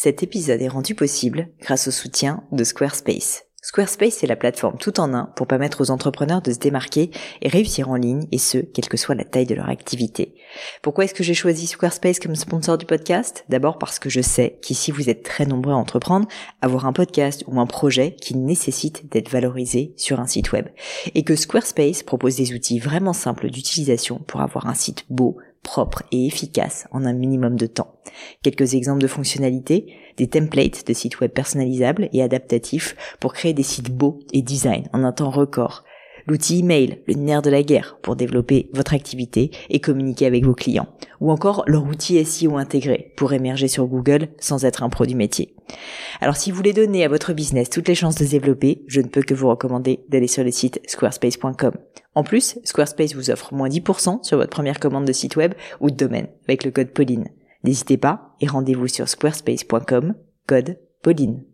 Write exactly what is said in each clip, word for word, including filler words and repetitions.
Cet épisode est rendu possible grâce au soutien de Squarespace. Squarespace est la plateforme tout en un pour permettre aux entrepreneurs de se démarquer et réussir en ligne, et ce, quelle que soit la taille de leur activité. Pourquoi est-ce que j'ai choisi Squarespace comme sponsor du podcast ? D'abord parce que je sais qu'ici vous êtes très nombreux à entreprendre, avoir un podcast ou un projet qui nécessite d'être valorisé sur un site web. Et que Squarespace propose des outils vraiment simples d'utilisation pour avoir un site beau, propre et efficace en un minimum de temps. Quelques exemples de fonctionnalités, des templates de sites web personnalisables et adaptatifs pour créer des sites beaux et design en un temps record. L'outil email, le nerf de la guerre pour développer votre activité et communiquer avec vos clients. Ou encore leur outil S E O intégré pour émerger sur Google sans être un pro du métier. Alors si vous voulez donner à votre business toutes les chances de se développer, je ne peux que vous recommander d'aller sur le site squarespace point com. En plus, Squarespace vous offre moins dix pour cent sur votre première commande de site web ou de domaine avec le code Pauline. N'hésitez pas et rendez-vous sur squarespace point com, code Pauline.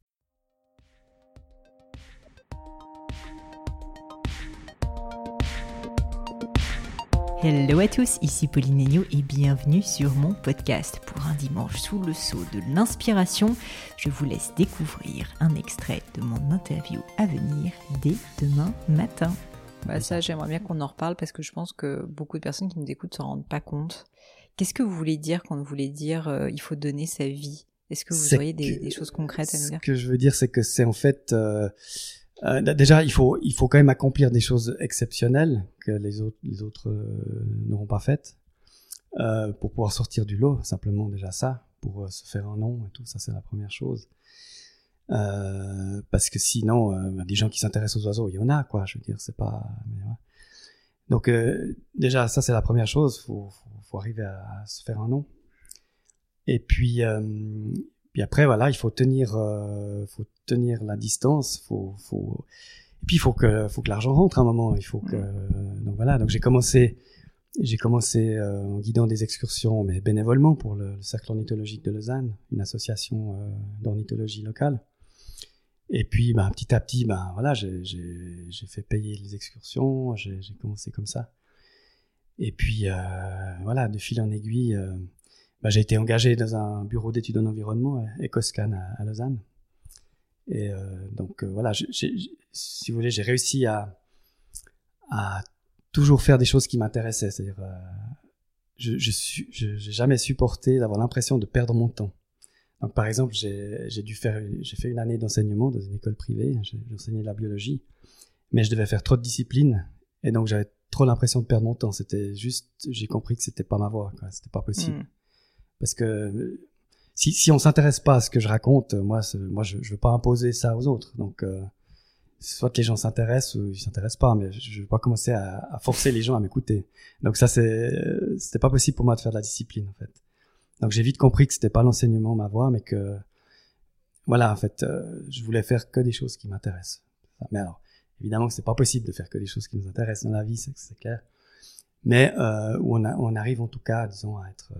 Hello à tous, ici Pauline Agneau et bienvenue sur mon podcast. Pour un dimanche sous le sceau de l'inspiration, je vous laisse découvrir un extrait de mon interview à venir dès demain matin. Bah ça, j'aimerais bien qu'on en reparle parce que je pense que beaucoup de personnes qui nous écoutent ne s'en rendent pas compte. Qu'est-ce que vous voulez dire quand vous voulez dire euh, il faut donner sa vie ? Est-ce que vous c'est auriez des, que, des choses concrètes à nous dire ? Ce que je veux dire, c'est que c'est en fait... Euh, euh, déjà, il faut, il faut quand même accomplir des choses exceptionnelles que les autres, les autres euh, n'auront pas faites euh, pour pouvoir sortir du lot, simplement déjà ça, pour euh, se faire un nom et tout, ça c'est la première chose. Euh, parce que sinon, euh, des gens qui s'intéressent aux oiseaux, il y en a, quoi, je veux dire, c'est pas... Mais, ouais. Donc euh, déjà, ça c'est la première chose, faut, faut, faut arriver à, à se faire un nom. Et puis... Euh, Puis après, voilà, il faut tenir, euh, faut tenir la distance, faut, faut. Et puis il faut que, faut que l'argent rentre à un moment. Il faut que, donc voilà. Donc j'ai commencé, j'ai commencé euh, en guidant des excursions, mais bénévolement pour le, le Cercle ornithologique de Lausanne, une association euh, d'ornithologie locale. Et puis, ben petit à petit, ben voilà, j'ai, j'ai, j'ai fait payer les excursions. J'ai, j'ai commencé comme ça. Et puis euh, voilà, de fil en aiguille. Euh, Bah, j'ai été engagé dans un bureau d'études en environnement, Ecoscan à, à Lausanne. Et euh, donc euh, voilà, j'ai, j'ai, si vous voulez, j'ai réussi à, à toujours faire des choses qui m'intéressaient. C'est-à-dire, euh, je, je suis, je, j'ai jamais supporté d'avoir l'impression de perdre mon temps. Donc par exemple, j'ai, j'ai dû faire, j'ai fait une année d'enseignement dans une école privée. J'ai, j'ai enseigné la biologie, mais je devais faire trop de disciplines, et donc j'avais trop l'impression de perdre mon temps. C'était juste, j'ai compris que c'était pas ma voie, quoi. C'était pas possible. Mmh. Parce que si, si on s'intéresse pas à ce que je raconte, moi, moi je, je veux pas imposer ça aux autres. Donc, euh, soit que les gens s'intéressent ou ils s'intéressent pas, mais je, je veux pas commencer à, à forcer les gens à m'écouter. Donc ça, c'est, c'était pas possible pour moi de faire de la discipline, en fait. Donc j'ai vite compris que c'était pas l'enseignement ma voie, mais que, voilà, en fait, euh, je voulais faire que des choses qui m'intéressent. Mais alors, évidemment que c'est pas possible de faire que des choses qui nous intéressent dans la vie, c'est, c'est clair. Mais euh, où on, a, on arrive en tout cas, disons, à être... Euh,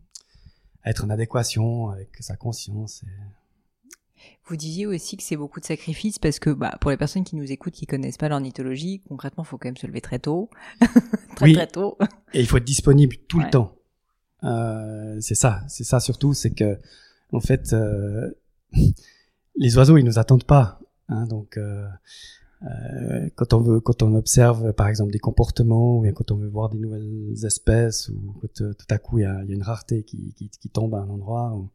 être en adéquation avec sa conscience. Et... Vous disiez aussi que c'est beaucoup de sacrifices parce que bah, pour les personnes qui nous écoutent, qui connaissent pas l'ornithologie, concrètement, il faut quand même se lever très tôt. très oui. très tôt. Et il faut être disponible tout ouais. le temps. Euh, c'est ça, c'est ça surtout, c'est que en fait, euh, les oiseaux, ils nous attendent pas. Hein, donc, euh, euh, quand on veut, quand on observe, par exemple, des comportements, ou bien quand on veut voir des nouvelles espèces, ou quand euh, tout à coup il y a, il y a une rareté qui, qui, qui tombe à un endroit, ou,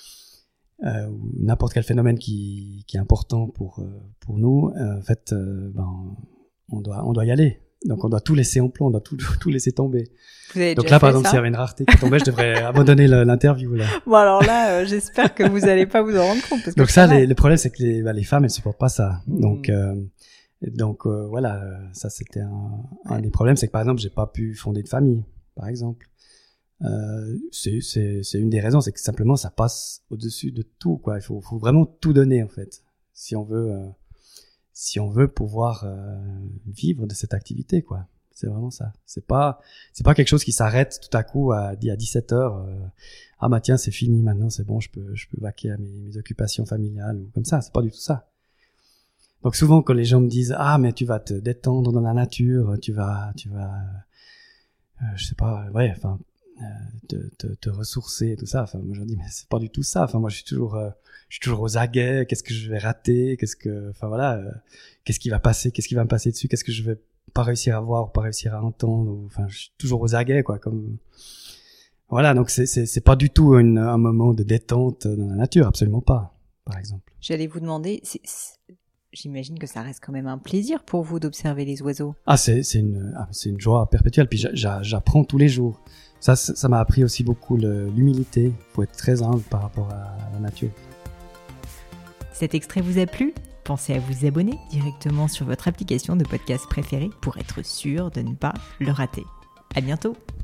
euh, ou n'importe quel phénomène qui, qui est important pour euh, pour nous, euh, en fait, euh, ben, on doit on doit y aller. Donc on doit tout laisser en plan, on doit tout tout laisser tomber. Vous avez Donc déjà là, par fait exemple, ça s'il y avait une rareté qui tombait, je devrais abandonner le, l'interview là. Bon alors là, euh, j'espère que vous allez pas vous en rendre compte. Parce que donc ça, les, le problème, c'est que les, bah, les femmes, elles supportent pas ça. Mmh. Donc euh, Donc euh, voilà, ça c'était un, un des problèmes, c'est que par exemple j'ai pas pu fonder de famille, par exemple. Euh, c'est c'est c'est une des raisons, c'est que simplement ça passe au-dessus de tout, quoi. Il faut faut vraiment tout donner en fait, si on veut euh, si on veut pouvoir euh, vivre de cette activité, quoi. C'est vraiment ça. C'est pas c'est pas quelque chose qui s'arrête tout à coup à à dix-sept heures. Euh, ah bah tiens c'est fini maintenant, c'est bon, je peux je peux vaquer à mes, mes occupations familiales ou comme ça. C'est pas du tout ça. Donc souvent quand les gens me disent ah mais tu vas te détendre dans la nature, tu vas tu vas euh, je sais pas ouais enfin te, te, te ressourcer et tout ça. Enfin, moi je dis mais c'est pas du tout ça. Enfin moi je suis toujours, euh, je suis toujours aux aguets. Qu'est-ce que je vais rater? Qu'est-ce que, enfin voilà, euh, qu'est-ce qui va passer? Qu'est-ce qui va me passer dessus? Qu'est-ce que je vais pas réussir à voir ou pas réussir à entendre? Ou, enfin je suis toujours aux aguets quoi. Comme voilà, donc c'est c'est c'est pas du tout une, un moment de détente dans la nature, absolument pas. Par exemple. J'allais vous demander. C'est, c'est... J'imagine que ça reste quand même un plaisir pour vous d'observer les oiseaux. Ah, c'est, c'est, une, ah, c'est une joie perpétuelle. Puis j'a, j'a, j'apprends tous les jours. Ça, ça m'a appris aussi beaucoup le, l'humilité. Il faut être très humble par rapport à la nature. Cet extrait vous a plu ? Pensez à vous abonner directement sur votre application de podcast préférée pour être sûr de ne pas le rater. À bientôt.